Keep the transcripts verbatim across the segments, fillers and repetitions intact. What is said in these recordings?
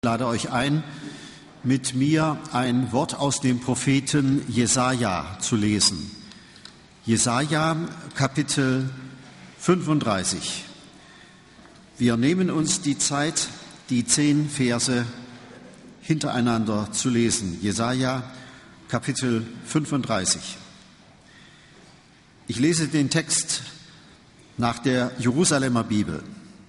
Ich lade euch ein, mit mir ein Wort aus dem Propheten Jesaja zu lesen. Jesaja, Kapitel fünfunddreißig. Wir nehmen uns die Zeit, die zehn Verse hintereinander zu lesen. Jesaja, Kapitel fünfunddreißig. Ich lese den Text nach der Jerusalemer Bibel.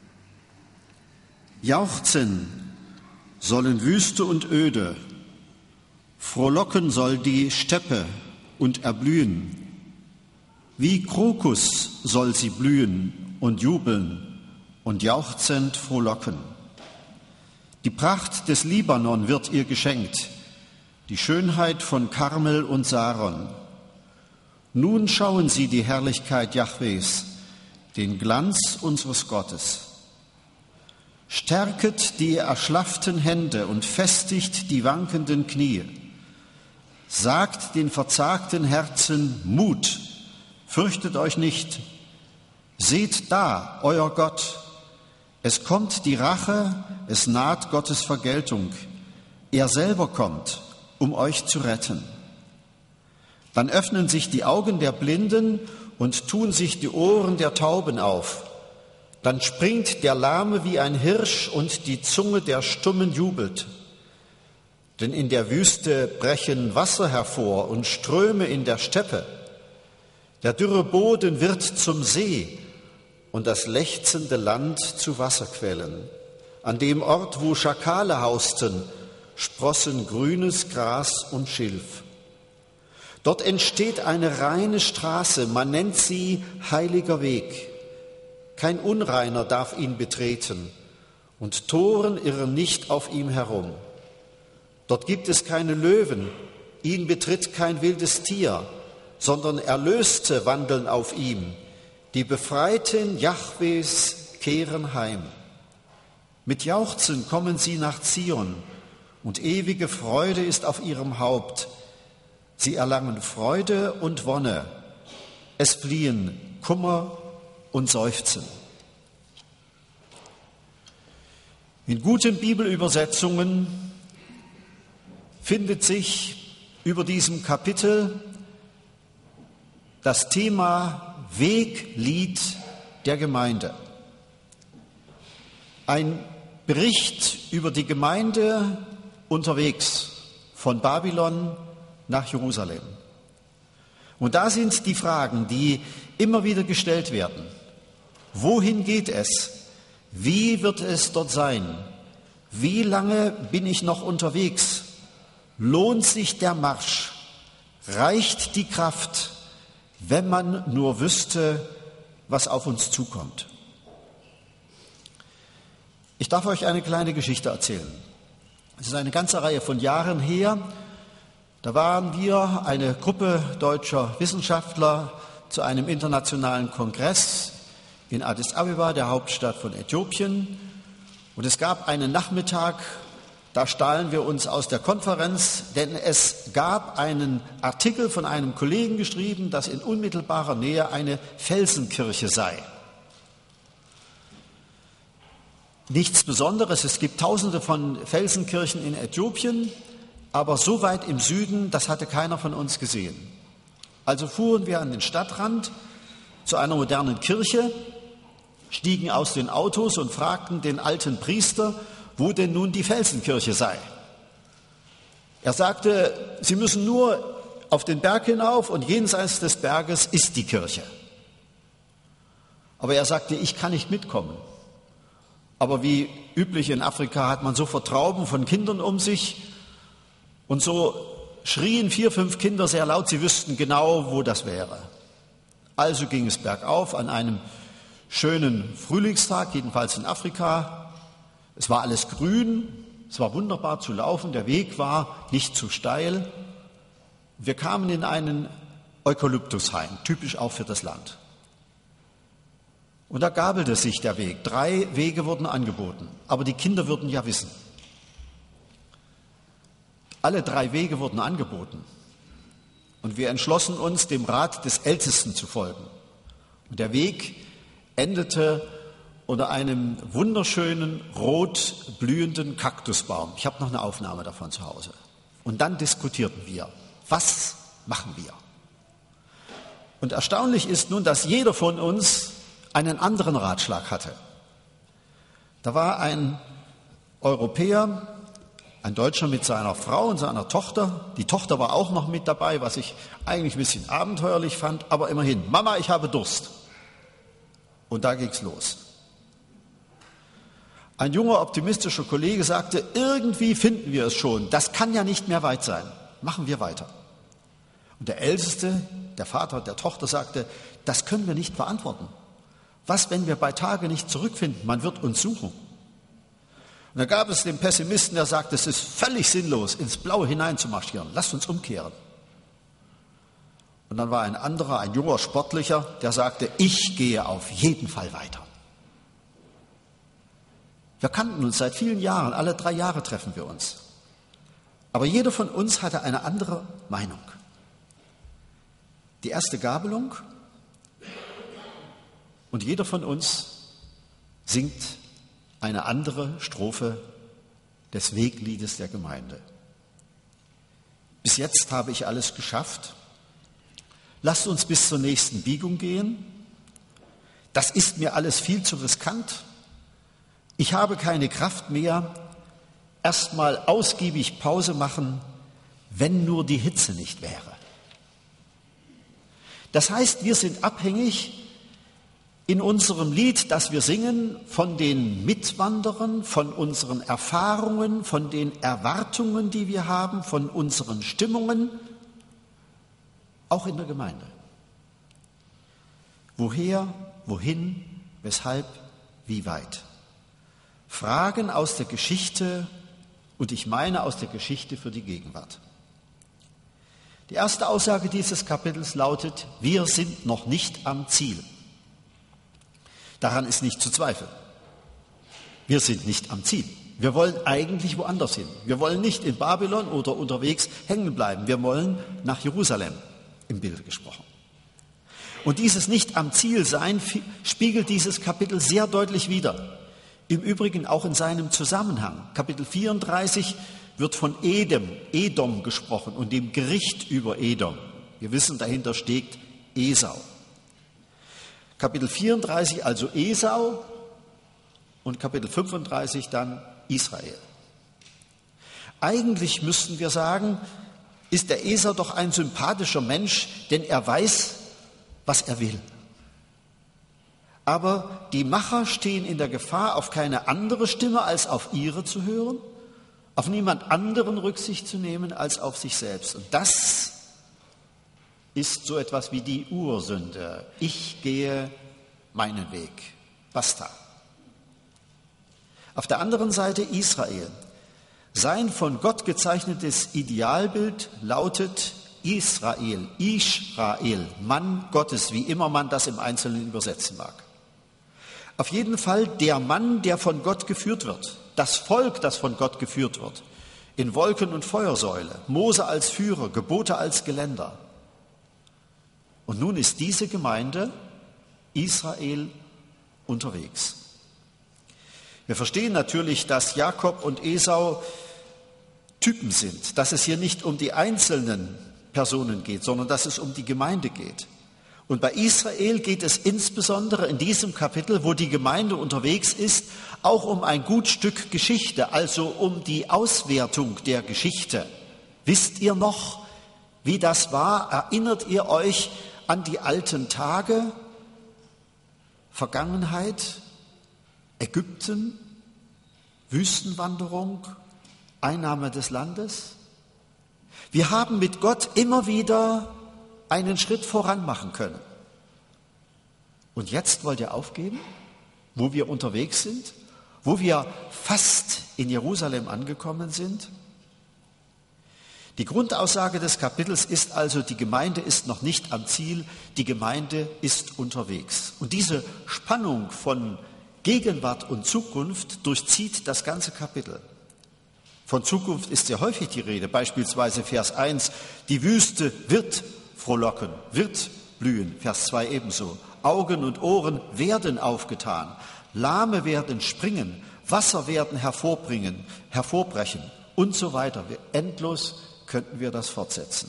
Jauchzen sollen Wüste und Öde, frohlocken soll die Steppe und erblühen. Wie Krokus soll sie blühen und jubeln und jauchzend frohlocken. Die Pracht des Libanon wird ihr geschenkt, die Schönheit von Karmel und Saron. Nun schauen sie die Herrlichkeit Jahwes, den Glanz unseres Gottes. Stärket die erschlafften Hände und festigt die wankenden Knie. Sagt den verzagten Herzen Mut, fürchtet euch nicht. Seht da, euer Gott. Es kommt die Rache, es naht Gottes Vergeltung. Er selber kommt, um euch zu retten. Dann öffnen sich die Augen der Blinden und tun sich die Ohren der Tauben auf. Dann springt der Lahme wie ein Hirsch und die Zunge der Stummen jubelt. Denn in der Wüste brechen Wasser hervor und Ströme in der Steppe. Der dürre Boden wird zum See und das lechzende Land zu Wasserquellen. An dem Ort, wo Schakale hausten, sprossen grünes Gras und Schilf. Dort entsteht eine reine Straße, man nennt sie Heiliger Weg. Kein Unreiner darf ihn betreten, und Toren irren nicht auf ihm herum. Dort gibt es keine Löwen, ihn betritt kein wildes Tier, sondern Erlöste wandeln auf ihm. Die Befreiten Jahwes kehren heim. Mit Jauchzen kommen sie nach Zion, und ewige Freude ist auf ihrem Haupt. Sie erlangen Freude und Wonne. Es fliehen Kummer und Seufzen. In guten Bibelübersetzungen findet sich über diesem Kapitel das Thema Weglied der Gemeinde. Ein Bericht über die Gemeinde unterwegs von Babylon nach Jerusalem. Und da sind die Fragen, die immer wieder gestellt werden. Wohin geht es? Wie wird es dort sein? Wie lange bin ich noch unterwegs? Lohnt sich der Marsch? Reicht die Kraft, wenn man nur wüsste, was auf uns zukommt? Ich darf euch eine kleine Geschichte erzählen. Es ist eine ganze Reihe von Jahren her. Da waren wir, eine Gruppe deutscher Wissenschaftler, zu einem internationalen Kongress in Addis Abeba, der Hauptstadt von Äthiopien. Und es gab einen Nachmittag, da stahlen wir uns aus der Konferenz, denn es gab einen Artikel von einem Kollegen geschrieben, dass in unmittelbarer Nähe eine Felsenkirche sei. Nichts Besonderes, es gibt tausende von Felsenkirchen in Äthiopien, aber so weit im Süden, das hatte keiner von uns gesehen. Also fuhren wir an den Stadtrand zu einer modernen Kirche, stiegen aus den Autos und fragten den alten Priester, wo denn nun die Felsenkirche sei. Er sagte, Sie müssen nur auf den Berg hinauf und jenseits des Berges ist die Kirche. Aber er sagte, ich kann nicht mitkommen. Aber wie üblich in Afrika hat man sofort Trauben von Kindern um sich. Und so schrien vier, fünf Kinder sehr laut, sie wüssten genau, wo das wäre. Also ging es bergauf an einem schönen Frühlingstag, jedenfalls in Afrika. Es war alles grün, es war wunderbar zu laufen, der Weg war nicht zu steil. Wir kamen in einen Eukalyptushain, typisch auch für das Land. Und da gabelte sich der Weg. Drei Wege wurden angeboten, aber die Kinder würden ja wissen. Alle drei Wege wurden angeboten und wir entschlossen uns, dem Rat des Ältesten zu folgen. Und der Weg endete unter einem wunderschönen, rot blühenden Kaktusbaum. Ich habe noch eine Aufnahme davon zu Hause. Und dann diskutierten wir, was machen wir? Und erstaunlich ist nun, dass jeder von uns einen anderen Ratschlag hatte. Da war ein Europäer, ein Deutscher mit seiner Frau und seiner Tochter. Die Tochter war auch noch mit dabei, was ich eigentlich ein bisschen abenteuerlich fand, aber immerhin. Mama, ich habe Durst. Und da ging's los. Ein junger, optimistischer Kollege sagte, irgendwie finden wir es schon. Das kann ja nicht mehr weit sein. Machen wir weiter. Und der Älteste, der Vater der Tochter, sagte, das können wir nicht beantworten. Was, wenn wir bei Tage nicht zurückfinden? Man wird uns suchen. Und da gab es den Pessimisten, der sagte, es ist völlig sinnlos, ins Blaue hineinzumarschieren. Lasst uns umkehren. Und dann war ein anderer, ein junger Sportlicher, der sagte, ich gehe auf jeden Fall weiter. Wir kannten uns seit vielen Jahren, alle drei Jahre treffen wir uns. Aber jeder von uns hatte eine andere Meinung. Die erste Gabelung und jeder von uns singt eine andere Strophe des Wegliedes der Gemeinde. Bis jetzt habe ich alles geschafft. Lasst uns bis zur nächsten Biegung gehen. Das ist mir alles viel zu riskant. Ich habe keine Kraft mehr. Erstmal ausgiebig Pause machen, wenn nur die Hitze nicht wäre. Das heißt, wir sind abhängig in unserem Lied, das wir singen, von den Mitwanderern, von unseren Erfahrungen, von den Erwartungen, die wir haben, von unseren Stimmungen, auch in der Gemeinde. Woher, wohin, weshalb, wie weit? Fragen aus der Geschichte, und ich meine aus der Geschichte für die Gegenwart. Die erste Aussage dieses Kapitels lautet, wir sind noch nicht am Ziel. Daran ist nicht zu zweifeln. Wir sind nicht am Ziel. Wir wollen eigentlich woanders hin. Wir wollen nicht in Babylon oder unterwegs hängen bleiben. Wir wollen nach Jerusalem, im Bild gesprochen. Und dieses Nicht am Ziel sein spiegelt dieses Kapitel sehr deutlich wider. Im Übrigen auch in seinem Zusammenhang. Kapitel vierunddreißig wird von Edom, Edom gesprochen und dem Gericht über Edom. Wir wissen, dahinter steht Esau. Kapitel vierunddreißig also Esau und Kapitel fünfunddreißig dann Israel. Eigentlich müssten wir sagen, ist der Esau doch ein sympathischer Mensch, denn er weiß, was er will. Aber die Macher stehen in der Gefahr, auf keine andere Stimme als auf ihre zu hören, auf niemand anderen Rücksicht zu nehmen als auf sich selbst. Und das ist so etwas wie die Ursünde. Ich gehe meinen Weg. Basta. Auf der anderen Seite Israel. Sein von Gott gezeichnetes Idealbild lautet Israel, Israel, Mann Gottes, wie immer man das im Einzelnen übersetzen mag. Auf jeden Fall der Mann, der von Gott geführt wird, das Volk, das von Gott geführt wird, in Wolken- und Feuersäule, Mose als Führer, Gebote als Geländer. Und nun ist diese Gemeinde, Israel, unterwegs. Wir verstehen natürlich, dass Jakob und Esau Typen sind, dass es hier nicht um die einzelnen Personen geht, sondern dass es um die Gemeinde geht. Und bei Israel geht es insbesondere in diesem Kapitel, wo die Gemeinde unterwegs ist, auch um ein gut Stück Geschichte, also um die Auswertung der Geschichte. Wisst ihr noch, wie das war? Erinnert ihr euch an die alten Tage, Vergangenheit, Ägypten, Wüstenwanderung, Einnahme des Landes? Wir haben mit Gott immer wieder einen Schritt voran machen können. Und jetzt wollt ihr aufgeben, wo wir unterwegs sind, wo wir fast in Jerusalem angekommen sind? Die Grundaussage des Kapitels ist also, die Gemeinde ist noch nicht am Ziel, die Gemeinde ist unterwegs. Und diese Spannung von Gegenwart und Zukunft durchzieht das ganze Kapitel. Von Zukunft ist sehr häufig die Rede, beispielsweise Vers eins, die Wüste wird frohlocken, wird blühen, Vers zwei ebenso. Augen und Ohren werden aufgetan. Lahme werden springen, Wasser werden hervorbringen, hervorbrechen und so weiter. Endlos könnten wir das fortsetzen.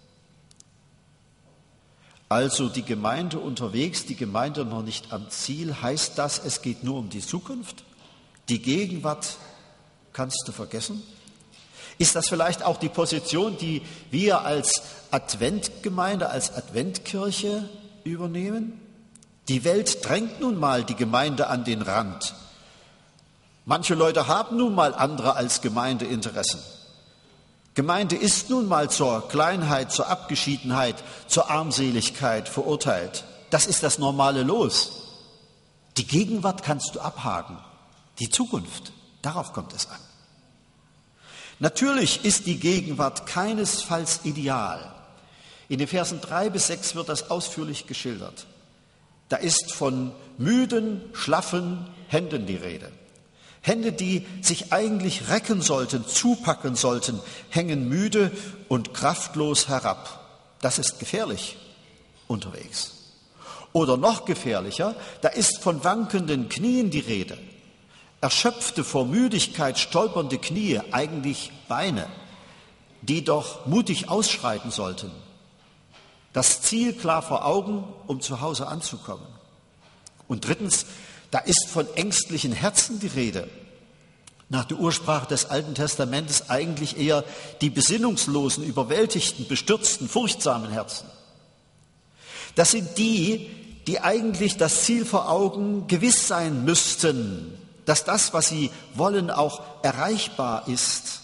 Also die Gemeinde unterwegs, die Gemeinde noch nicht am Ziel, heißt das, es geht nur um die Zukunft? Die Gegenwart kannst du vergessen? Ist das vielleicht auch die Position, die wir als Adventgemeinde, als Adventkirche übernehmen? Die Welt drängt nun mal die Gemeinde an den Rand. Manche Leute haben nun mal andere als Gemeindeinteressen. Gemeinde ist nun mal zur Kleinheit, zur Abgeschiedenheit, zur Armseligkeit verurteilt. Das ist das normale Los. Die Gegenwart kannst du abhaken. Die Zukunft, darauf kommt es an. Natürlich ist die Gegenwart keinesfalls ideal. In den Versen drei bis sechs wird das ausführlich geschildert. Da ist von müden, schlaffen Händen die Rede. Hände, die sich eigentlich recken sollten, zupacken sollten, hängen müde und kraftlos herab. Das ist gefährlich unterwegs. Oder noch gefährlicher, da ist von wankenden Knien die Rede. Erschöpfte, vor Müdigkeit stolpernde Knie, eigentlich Beine, die doch mutig ausschreiten sollten. Das Ziel klar vor Augen, um zu Hause anzukommen. Und drittens, da ist von ängstlichen Herzen die Rede. Nach der Ursprache des Alten Testamentes eigentlich eher die besinnungslosen, überwältigten, bestürzten, furchtsamen Herzen. Das sind die, die eigentlich das Ziel vor Augen gewiss sein müssten, dass das, was sie wollen, auch erreichbar ist.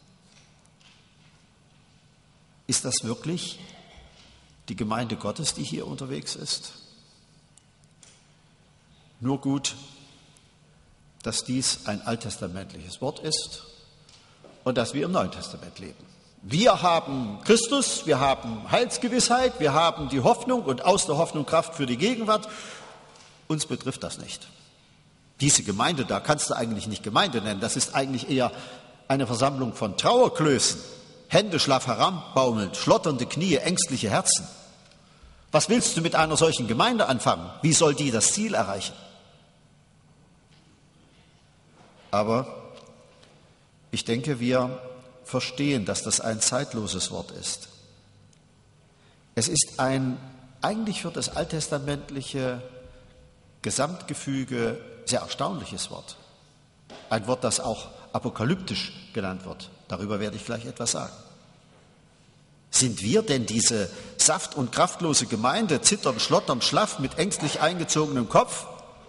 Ist das wirklich die Gemeinde Gottes, die hier unterwegs ist? Nur gut, dass dies ein alttestamentliches Wort ist und dass wir im Neuen Testament leben. Wir haben Christus, wir haben Heilsgewissheit, wir haben die Hoffnung und aus der Hoffnung Kraft für die Gegenwart. Uns betrifft das nicht. Diese Gemeinde, da kannst du eigentlich nicht Gemeinde nennen, das ist eigentlich eher eine Versammlung von Trauerklößen, Hände schlaff herambaumelnd, schlotternde Knie, ängstliche Herzen. Was willst du mit einer solchen Gemeinde anfangen? Wie soll die das Ziel erreichen? Aber ich denke, wir verstehen, dass das ein zeitloses Wort ist. Es ist ein eigentlich für das alttestamentliche Gesamtgefüge sehr erstaunliches Wort. Ein Wort, das auch apokalyptisch genannt wird. Darüber werde ich gleich etwas sagen. Sind wir denn diese saft- und kraftlose Gemeinde, zitternd, schlotternd, schlaff, mit ängstlich eingezogenem Kopf?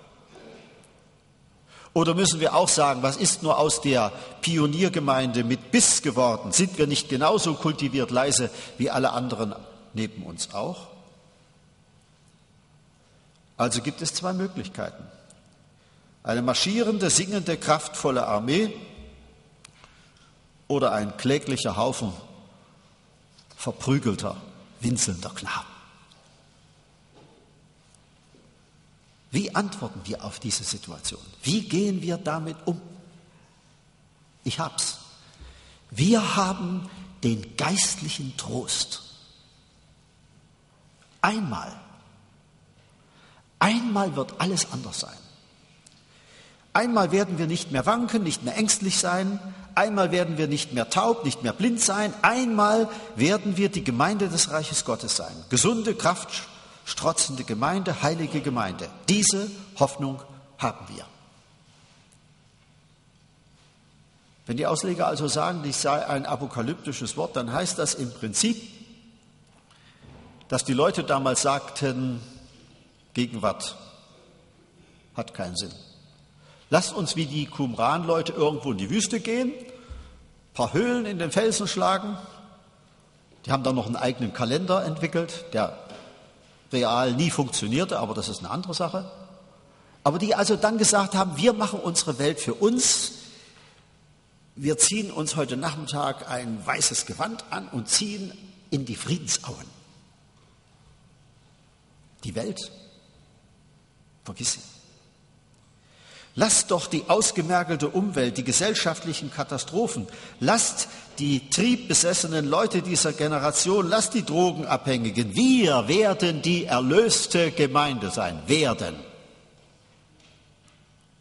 Oder müssen wir auch sagen, was ist nur aus der Pioniergemeinde mit Biss geworden? Sind wir nicht genauso kultiviert leise wie alle anderen neben uns auch? Also gibt es zwei Möglichkeiten. Eine marschierende, singende, kraftvolle Armee oder ein kläglicher Haufen verprügelter, winselnder Knaben. Wie antworten wir auf diese Situation? Wie gehen wir damit um? Ich hab's. Wir haben den geistlichen Trost. Einmal, einmal wird alles anders sein. Einmal werden wir nicht mehr wanken, nicht mehr ängstlich sein. Einmal werden wir nicht mehr taub, nicht mehr blind sein. Einmal werden wir die Gemeinde des Reiches Gottes sein. Gesunde, kraftstrotzende Gemeinde, heilige Gemeinde. Diese Hoffnung haben wir. Wenn die Ausleger also sagen, dies sei ein apokalyptisches Wort, dann heißt das im Prinzip, dass die Leute damals sagten, Gegenwart hat keinen Sinn. Lasst uns wie die Qumran-Leute irgendwo in die Wüste gehen, ein paar Höhlen in den Felsen schlagen. Die haben dann noch einen eigenen Kalender entwickelt, der real nie funktionierte, aber das ist eine andere Sache. Aber die also dann gesagt haben, wir machen unsere Welt für uns. Wir ziehen uns heute Nachmittag ein weißes Gewand an und ziehen in die Friedensauen. Die Welt, vergiss sie. Lasst doch die ausgemergelte Umwelt, die gesellschaftlichen Katastrophen, lasst die triebbesessenen Leute dieser Generation, lasst die Drogenabhängigen. Wir werden die erlöste Gemeinde sein, werden.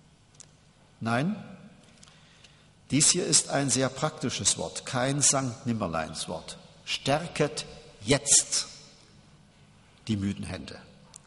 Nein, dies hier ist ein sehr praktisches Wort, kein Sankt Nimmerleins Wort. Stärket jetzt die müden Hände.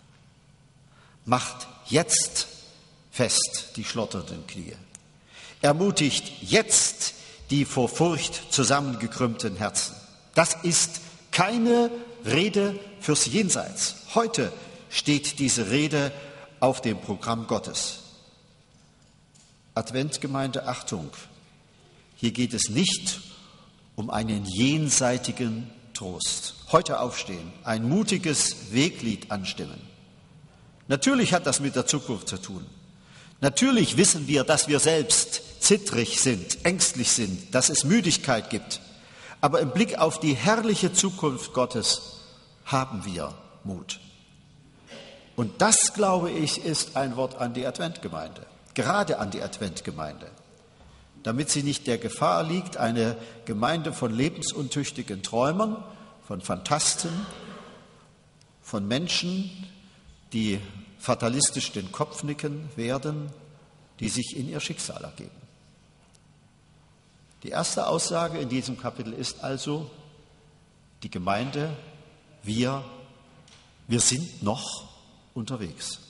Macht jetzt fest die schlotternden Knie. Ermutigt jetzt die vor Furcht zusammengekrümmten Herzen. Das ist keine Rede fürs Jenseits. Heute steht diese Rede auf dem Programm Gottes. Adventgemeinde, Achtung! Hier geht es nicht um einen jenseitigen Trost. Heute aufstehen, ein mutiges Weglied anstimmen. Natürlich hat das mit der Zukunft zu tun. Natürlich wissen wir, dass wir selbst zittrig sind, ängstlich sind, dass es Müdigkeit gibt. Aber im Blick auf die herrliche Zukunft Gottes haben wir Mut. Und das, glaube ich, ist ein Wort an die Adventgemeinde, gerade an die Adventgemeinde, damit sie nicht der Gefahr liegt, eine Gemeinde von lebensuntüchtigen Träumern, von Phantasten, von Menschen, die fatalistisch den Kopf nicken werden, die sich in ihr Schicksal ergeben. Die erste Aussage in diesem Kapitel ist also, die Gemeinde, wir, wir sind noch unterwegs.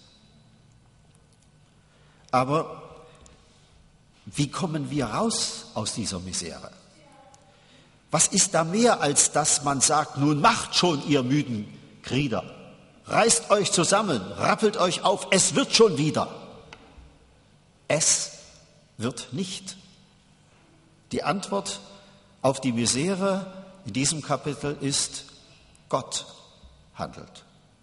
Aber wie kommen wir raus aus dieser Misere? Was ist da mehr, als dass man sagt, nun macht schon, ihr müden Glieder, reißt euch zusammen, rappelt euch auf, es wird schon wieder. Es wird nicht. Die Antwort auf die Misere in diesem Kapitel ist, Gott handelt.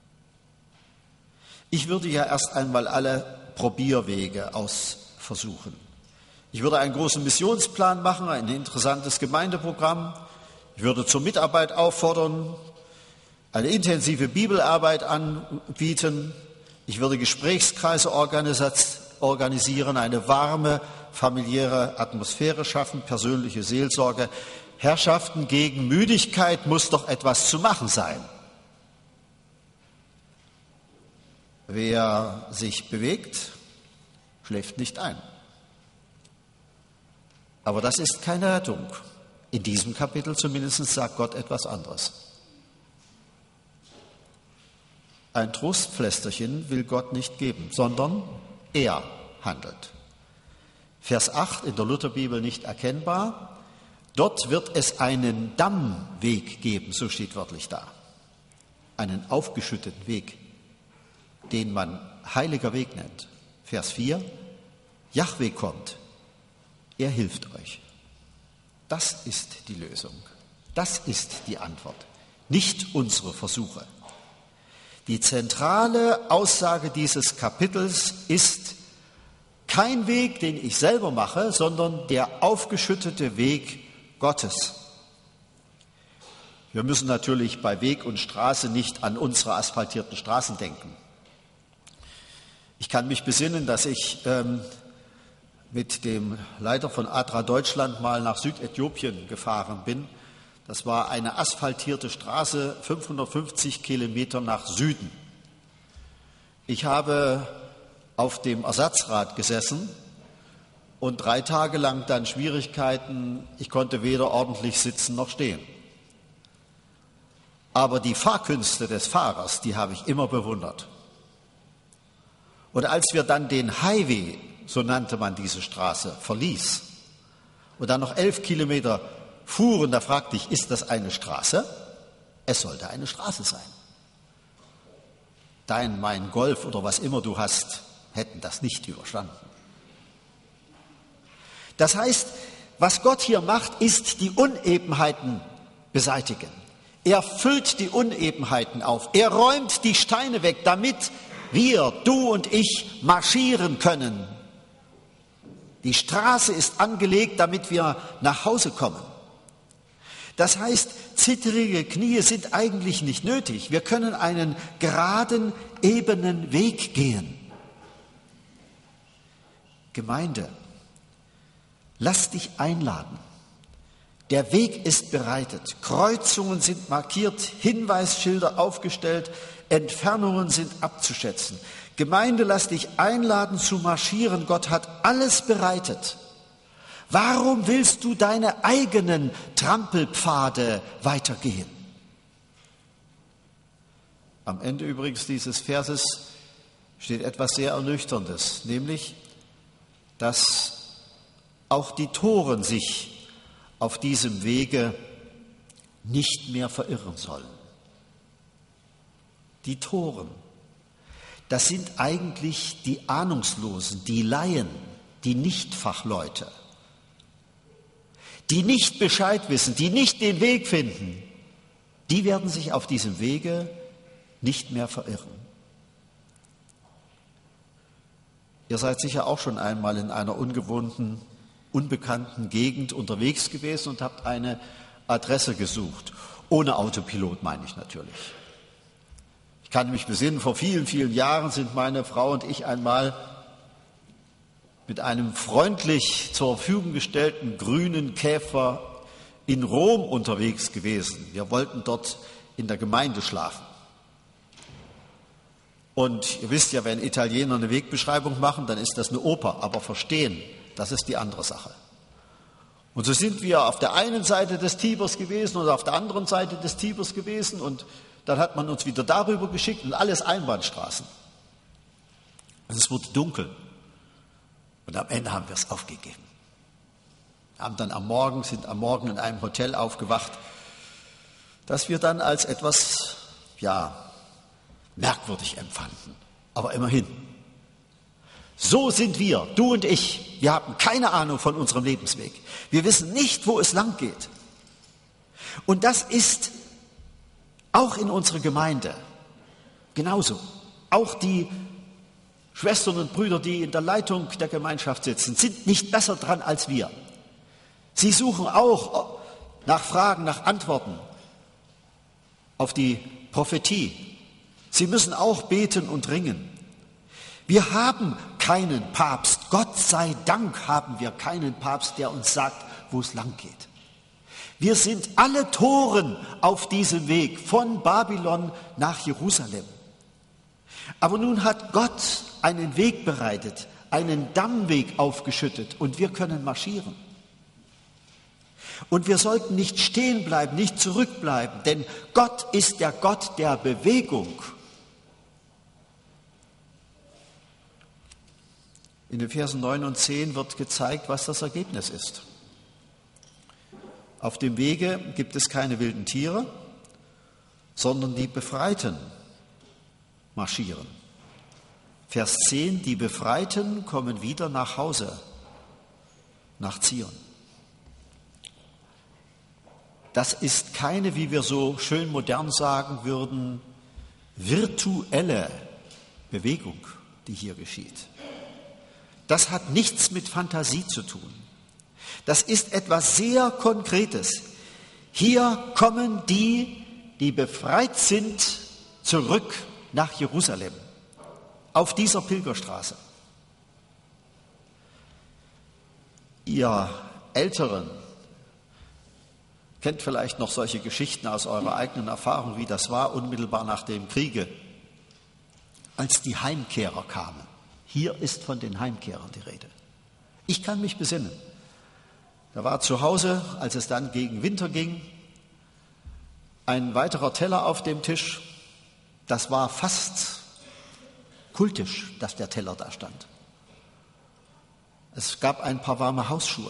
Ich würde ja erst einmal alle Probierwege ausversuchen. Ich würde einen großen Missionsplan machen, ein interessantes Gemeindeprogramm. Ich würde zur Mitarbeit auffordern, eine intensive Bibelarbeit anbieten. Ich würde Gesprächskreise organisieren, eine warme, familiäre Atmosphäre schaffen, persönliche Seelsorge. Herrschaften gegen Müdigkeit muss doch etwas zu machen sein. Wer sich bewegt, schläft nicht ein. Aber das ist keine Rettung. In diesem Kapitel zumindest sagt Gott etwas anderes. Ein Trostpflästerchen will Gott nicht geben, sondern er handelt. Vers acht in der Lutherbibel nicht erkennbar. Dort wird es einen Dammweg geben, so steht wörtlich da. Einen aufgeschütteten Weg, den man heiliger Weg nennt. Vers vier. Jahwe kommt. Er hilft euch. Das ist die Lösung. Das ist die Antwort. Nicht unsere Versuche. Die zentrale Aussage dieses Kapitels ist kein Weg, den ich selber mache, sondern der aufgeschüttete Weg Gottes. Wir müssen natürlich bei Weg und Straße nicht an unsere asphaltierten Straßen denken. Ich kann mich besinnen, dass ich ähm, mit dem Leiter von ADRA Deutschland mal nach Südäthiopien gefahren bin. Das war eine asphaltierte Straße, fünfhundertfünfzig Kilometer nach Süden. Ich habe auf dem Ersatzrad gesessen und drei Tage lang dann Schwierigkeiten. Ich konnte weder ordentlich sitzen noch stehen. Aber die Fahrkünste des Fahrers, die habe ich immer bewundert. Und als wir dann den Highway, so nannte man diese Straße, verließ und dann noch elf Kilometer fuhren, da fragte ich, ist das eine Straße? Es sollte eine Straße sein. Dein, mein Golf oder was immer du hast, hätten das nicht überstanden. Das heißt, was Gott hier macht, ist die Unebenheiten beseitigen. Er füllt die Unebenheiten auf. Er räumt die Steine weg, damit wir, du und ich, marschieren können. Die Straße ist angelegt, damit wir nach Hause kommen. Das heißt, zittrige Knie sind eigentlich nicht nötig. Wir können einen geraden, ebenen Weg gehen. Gemeinde, lass dich einladen. Der Weg ist bereitet. Kreuzungen sind markiert, Hinweisschilder aufgestellt, Entfernungen sind abzuschätzen. Gemeinde, lass dich einladen zu marschieren. Gott hat alles bereitet. Warum willst du deine eigenen Trampelpfade weitergehen? Am Ende übrigens dieses Verses steht etwas sehr Ernüchterndes, nämlich, dass auch die Toren sich auf diesem Wege nicht mehr verirren sollen. Die Toren, das sind eigentlich die Ahnungslosen, die Laien, die Nichtfachleute, die nicht Bescheid wissen, die nicht den Weg finden, die werden sich auf diesem Wege nicht mehr verirren. Ihr seid sicher auch schon einmal in einer ungewohnten, unbekannten Gegend unterwegs gewesen und habt eine Adresse gesucht. Ohne Autopilot meine ich natürlich. Ich kann mich besinnen, vor vielen, vielen Jahren sind meine Frau und ich einmal mit einem freundlich zur Verfügung gestellten grünen Käfer in Rom unterwegs gewesen. Wir wollten dort in der Gemeinde schlafen. Und ihr wisst ja, wenn Italiener eine Wegbeschreibung machen, dann ist das eine Oper, aber verstehen, das ist die andere Sache. Und so sind wir auf der einen Seite des Tibers gewesen und auf der anderen Seite des Tibers gewesen und dann hat man uns wieder darüber geschickt und alles Einbahnstraßen. Und es wurde dunkel und am Ende haben wir es aufgegeben. Wir haben dann am Morgen, sind am Morgen in einem Hotel aufgewacht, das wir dann als etwas, ja, merkwürdig empfanden. Aber immerhin. So sind wir, du und ich. Wir haben keine Ahnung von unserem Lebensweg. Wir wissen nicht, wo es lang geht. Und das ist auch in unserer Gemeinde genauso. Auch die Schwestern und Brüder, die in der Leitung der Gemeinschaft sitzen, sind nicht besser dran als wir. Sie suchen auch nach Fragen, nach Antworten auf die Prophetie. Sie müssen auch beten und ringen. Wir haben keinen Papst. Gott sei Dank haben wir keinen Papst, der uns sagt, wo es lang geht. Wir sind alle Toren auf diesem Weg von Babylon nach Jerusalem. Aber nun hat Gott einen Weg bereitet, einen Dammweg aufgeschüttet und wir können marschieren. Und wir sollten nicht stehen bleiben, nicht zurückbleiben, denn Gott ist der Gott der Bewegung. In den Versen neun und zehn wird gezeigt, was das Ergebnis ist. Auf dem Wege gibt es keine wilden Tiere, sondern die Befreiten marschieren. Vers zehn, die Befreiten kommen wieder nach Hause, nach Zion. Das ist keine, wie wir so schön modern sagen würden, virtuelle Bewegung, die hier geschieht. Das hat nichts mit Fantasie zu tun. Das ist etwas sehr Konkretes. Hier kommen die, die befreit sind, zurück nach Jerusalem, auf dieser Pilgerstraße. Ihr Älteren kennt vielleicht noch solche Geschichten aus eurer eigenen Erfahrung, wie das war unmittelbar nach dem Kriege, als die Heimkehrer kamen. Hier ist von den Heimkehrern die Rede. Ich kann mich besinnen. Da war zu Hause, als es dann gegen Winter ging, ein weiterer Teller auf dem Tisch. Das war fast kultisch, dass der Teller da stand. Es gab ein paar warme Hausschuhe.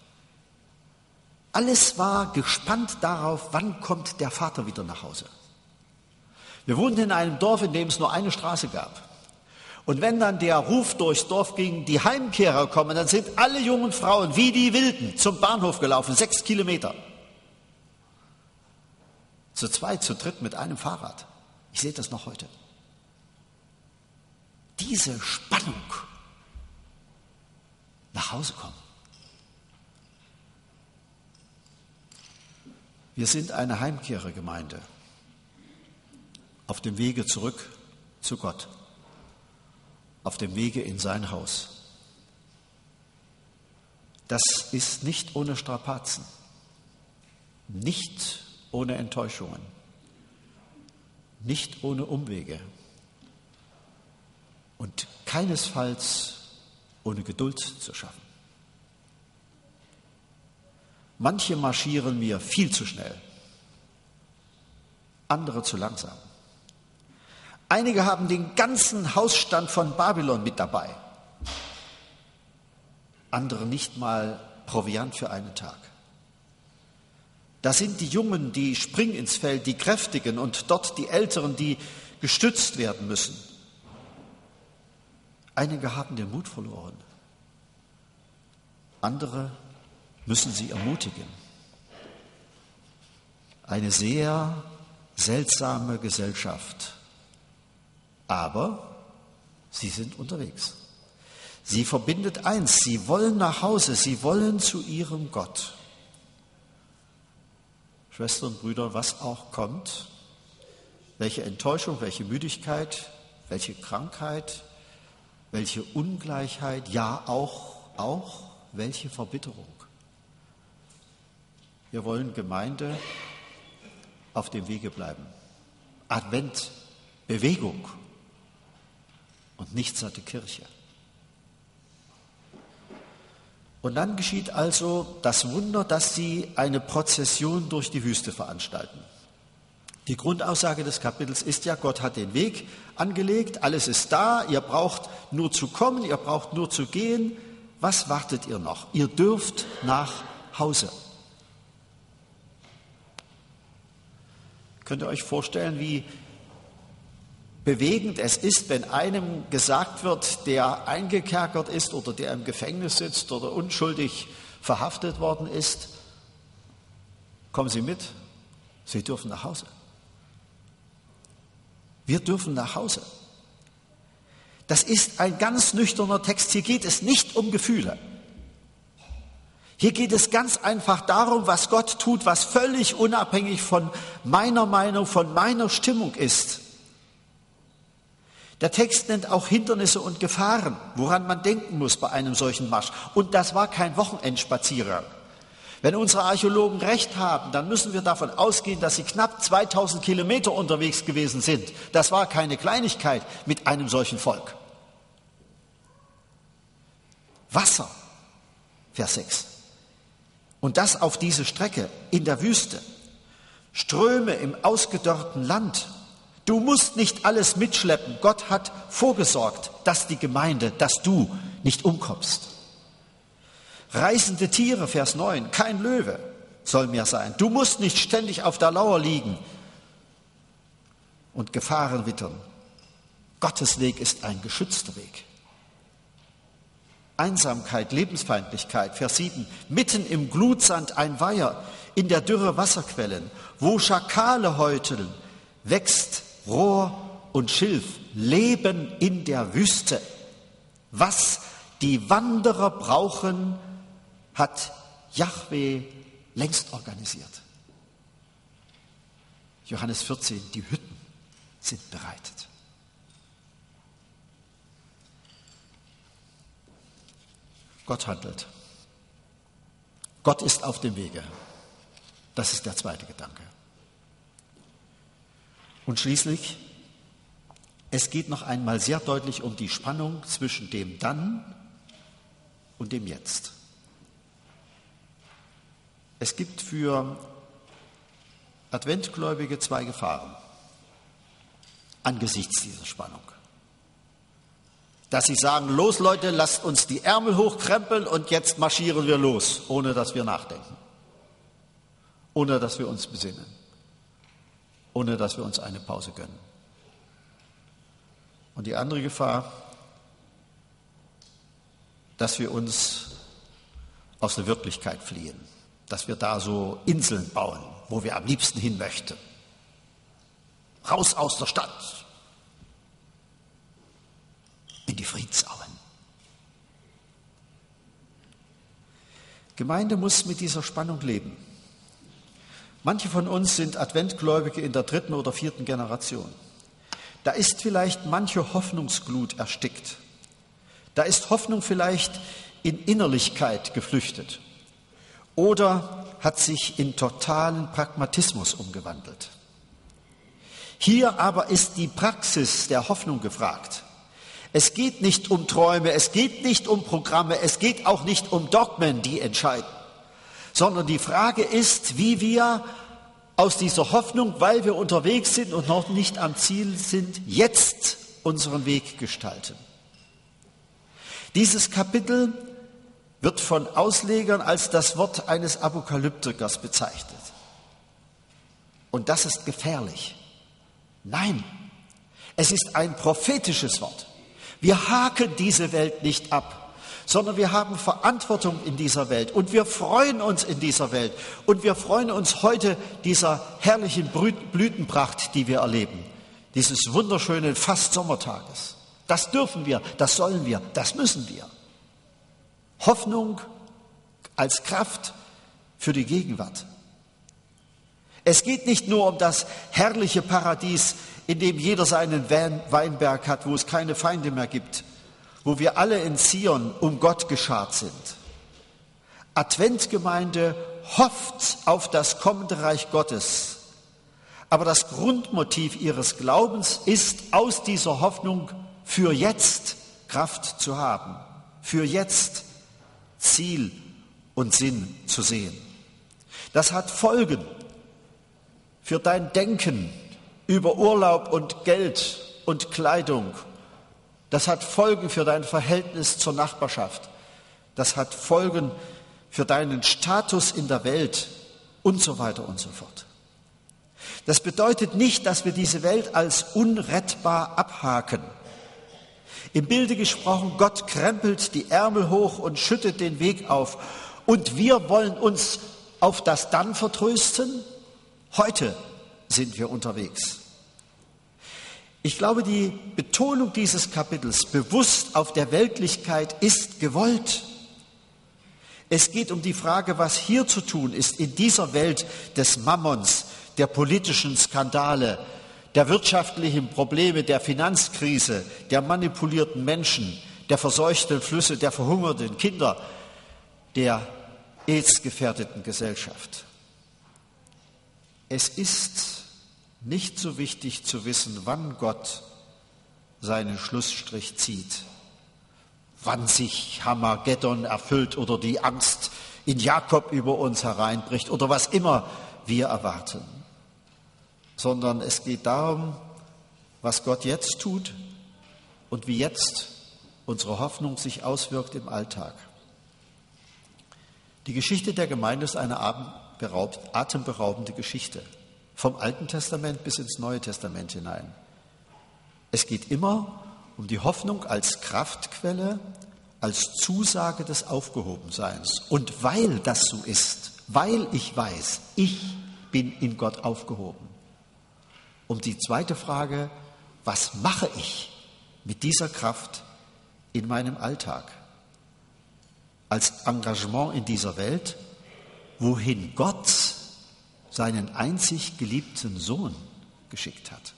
Alles war gespannt darauf, wann kommt der Vater wieder nach Hause. Wir wohnten in einem Dorf, in dem es nur eine Straße gab. Und wenn dann der Ruf durchs Dorf ging, die Heimkehrer kommen, dann sind alle jungen Frauen wie die Wilden zum Bahnhof gelaufen, sechs Kilometer. Zu zweit, zu dritt mit einem Fahrrad. Ich sehe das noch heute. Diese Spannung, nach Hause kommen. Wir sind eine Heimkehrergemeinde auf dem Wege zurück zu Gott, auf dem Wege in sein Haus. Das ist nicht ohne Strapazen, nicht ohne Enttäuschungen, nicht ohne Umwege. und keinesfalls ohne Geduld zu schaffen. Manche marschieren mir viel zu schnell, andere zu langsam. Einige haben den ganzen Hausstand von Babylon mit dabei, andere nicht mal Proviant für einen Tag. Da sind die Jungen, die springen ins Feld, die Kräftigen, und dort die Älteren, die gestützt werden müssen. Einige haben den Mut verloren, andere müssen sie ermutigen. Eine sehr seltsame Gesellschaft, aber sie sind unterwegs. Sie verbindet eins, sie wollen nach Hause, sie wollen zu ihrem Gott. Schwestern und Brüder, was auch kommt, welche Enttäuschung, welche Müdigkeit, welche Krankheit, welche Ungleichheit, ja auch, auch welche Verbitterung. Wir wollen Gemeinde auf dem Wege bleiben. Advent, Bewegung und nicht satte Kirche. Und dann geschieht also das Wunder, dass sie eine Prozession durch die Wüste veranstalten. Die Grundaussage des Kapitels ist ja, Gott hat den Weg angelegt, alles ist da, ihr braucht nur zu kommen, ihr braucht nur zu gehen. Was wartet ihr noch? Ihr dürft nach Hause. Könnt ihr euch vorstellen, wie bewegend es ist, wenn einem gesagt wird, der eingekerkert ist oder der im Gefängnis sitzt oder unschuldig verhaftet worden ist, kommen Sie mit, Sie dürfen nach Hause. Wir dürfen nach Hause. Das ist ein ganz nüchterner Text. Hier geht es nicht um Gefühle. Hier geht es ganz einfach darum, was Gott tut, was völlig unabhängig von meiner Meinung, von meiner Stimmung ist. Der Text nennt auch Hindernisse und Gefahren, woran man denken muss bei einem solchen Marsch. Und das war kein Wochenendspaziergang. Wenn unsere Archäologen recht haben, dann müssen wir davon ausgehen, dass sie knapp zweitausend Kilometer unterwegs gewesen sind. Das war keine Kleinigkeit mit einem solchen Volk. Wasser, Vers sechs. Und das auf diese Strecke in der Wüste. Ströme im ausgedörrten Land. Du musst nicht alles mitschleppen. Gott hat vorgesorgt, dass die Gemeinde, dass du nicht umkommst. Reißende Tiere, Vers neun. Kein Löwe soll mehr sein. Du musst nicht ständig auf der Lauer liegen und Gefahren wittern. Gottes Weg ist ein geschützter Weg. Einsamkeit, Lebensfeindlichkeit, Vers sieben. Mitten im Glutsand ein Weiher, in der Dürre Wasserquellen, wo Schakale häuteln, wächst Rohr und Schilf, Leben in der Wüste. Was die Wanderer brauchen, hat Jahwe längst organisiert. Johannes vierzehn, die Hütten sind bereitet. Gott handelt. Gott ist auf dem Wege. Das ist der zweite Gedanke. Und schließlich, es geht noch einmal sehr deutlich um die Spannung zwischen dem Dann und dem Jetzt. Es gibt für Adventgläubige zwei Gefahren angesichts dieser Spannung. Dass sie sagen, los Leute, lasst uns die Ärmel hochkrempeln und jetzt marschieren wir los, ohne dass wir nachdenken, ohne dass wir uns besinnen, ohne dass wir uns eine Pause gönnen. Und die andere Gefahr, dass wir uns aus der Wirklichkeit fliehen, dass wir da so Inseln bauen, wo wir am liebsten hin möchten. Raus aus der Stadt, in die Friedensauen. Gemeinde muss mit dieser Spannung leben. Manche von uns sind Adventgläubige in der dritten oder vierten Generation. Da ist vielleicht manche Hoffnungsglut erstickt. Da ist Hoffnung vielleicht in Innerlichkeit geflüchtet oder hat sich in totalen Pragmatismus umgewandelt. Hier aber ist die Praxis der Hoffnung gefragt. Es geht nicht um Träume, es geht nicht um Programme, es geht auch nicht um Dogmen, die entscheiden, sondern die Frage ist, wie wir aus dieser Hoffnung, weil wir unterwegs sind und noch nicht am Ziel sind, jetzt unseren Weg gestalten. Dieses Kapitel wird von Auslegern als das Wort eines Apokalyptikers bezeichnet. Und das ist gefährlich. Nein, es ist ein prophetisches Wort. Wir haken diese Welt nicht ab, sondern wir haben Verantwortung in dieser Welt und wir freuen uns in dieser Welt und wir freuen uns heute dieser herrlichen Blütenpracht, die wir erleben, dieses wunderschönen fast Sommertages. Das dürfen wir, das sollen wir, das müssen wir. Hoffnung als Kraft für die Gegenwart. Es geht nicht nur um das herrliche Paradies, in dem jeder seinen Weinberg hat, wo es keine Feinde mehr gibt, wo wir alle in Zion um Gott geschart sind. Adventgemeinde hofft auf das kommende Reich Gottes, aber das Grundmotiv ihres Glaubens ist, aus dieser Hoffnung für jetzt Kraft zu haben, für jetzt Ziel und Sinn zu sehen. Das hat Folgen für dein Denken über Urlaub und Geld und Kleidung. Das hat Folgen für dein Verhältnis zur Nachbarschaft. Das hat Folgen für deinen Status in der Welt und so weiter und so fort. Das bedeutet nicht, dass wir diese Welt als unrettbar abhaken. Im Bilde gesprochen, Gott krempelt die Ärmel hoch und schüttet den Weg auf. Und wir wollen uns auf das Dann vertrösten. Heute sind wir unterwegs. Ich glaube, die Betonung dieses Kapitels, bewusst auf der Weltlichkeit, ist gewollt. Es geht um die Frage, was hier zu tun ist in dieser Welt des Mammons, der politischen Skandale, der wirtschaftlichen Probleme, der Finanzkrise, der manipulierten Menschen, der verseuchten Flüsse, der verhungerten Kinder, der AIDS-gefährdeten Gesellschaft. Es ist nicht so wichtig zu wissen, wann Gott seinen Schlussstrich zieht, wann sich Armageddon erfüllt oder die Angst in Jakob über uns hereinbricht oder was immer wir erwarten, sondern es geht darum, was Gott jetzt tut und wie jetzt unsere Hoffnung sich auswirkt im Alltag. Die Geschichte der Gemeinde ist eine atemberaubende Geschichte, vom Alten Testament bis ins Neue Testament hinein. Es geht immer um die Hoffnung als Kraftquelle, als Zusage des Aufgehobenseins. Und weil das so ist, weil ich weiß, ich bin in Gott aufgehoben. Um die zweite Frage, was mache ich mit dieser Kraft in meinem Alltag? Als Engagement in dieser Welt, wohin Gott seinen einzig geliebten Sohn geschickt hat.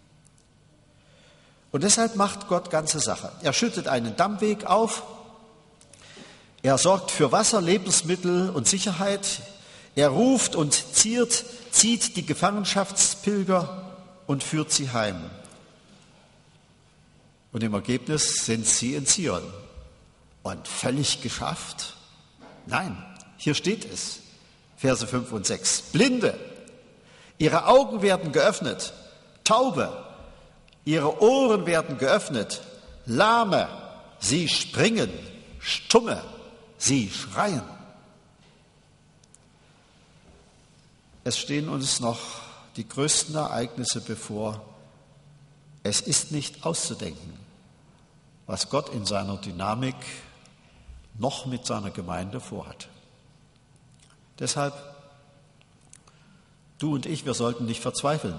Und deshalb macht Gott ganze Sache. Er schüttet einen Dammweg auf, er sorgt für Wasser, Lebensmittel und Sicherheit, er ruft und ziert, zieht die Gefangenschaftspilger und führt sie heim. Und im Ergebnis sind sie in Zion. Und völlig geschafft? Nein, hier steht es. Verse fünf und sechs. Blinde, ihre Augen werden geöffnet. Taube, ihre Ohren werden geöffnet. Lahme, sie springen. Stumme, sie schreien. Es stehen uns noch die größten Ereignisse bevor. Es ist nicht auszudenken, was Gott in seiner Dynamik noch mit seiner Gemeinde vorhat. Deshalb, du und ich, wir sollten nicht verzweifeln.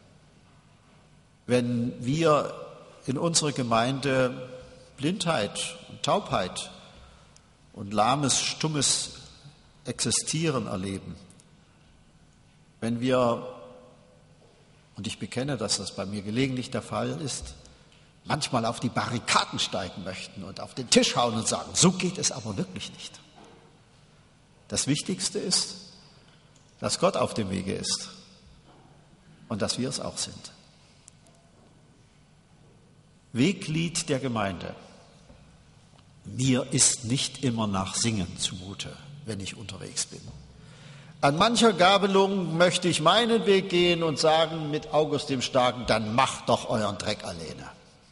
Wenn wir in unserer Gemeinde Blindheit und Taubheit und lahmes, stummes Existieren erleben, wenn wir, und ich bekenne, dass das bei mir gelegentlich der Fall ist, manchmal auf die Barrikaden steigen möchten und auf den Tisch hauen und sagen, so geht es aber wirklich nicht. Das Wichtigste ist, dass Gott auf dem Wege ist und dass wir es auch sind. Weglied der Gemeinde. Mir ist nicht immer nach Singen zumute, wenn ich unterwegs bin. An mancher Gabelung möchte ich meinen Weg gehen und sagen mit August dem Starken, dann macht doch euren Dreck alleine.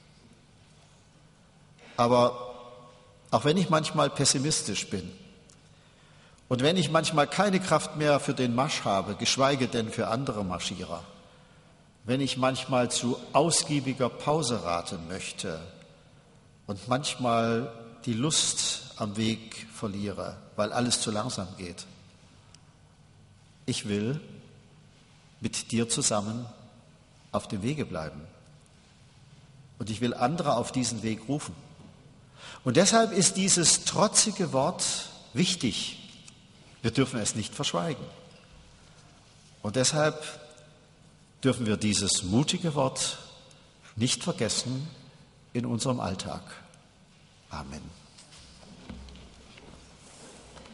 Aber auch wenn ich manchmal pessimistisch bin und wenn ich manchmal keine Kraft mehr für den Marsch habe, geschweige denn für andere Marschierer, wenn ich manchmal zu ausgiebiger Pause raten möchte und manchmal die Lust am Weg verliere, weil alles zu langsam geht, ich will mit dir zusammen auf dem Wege bleiben. Und ich will andere auf diesen Weg rufen. Und deshalb ist dieses trotzige Wort wichtig. Wir dürfen es nicht verschweigen. Und deshalb dürfen wir dieses mutige Wort nicht vergessen in unserem Alltag. Amen.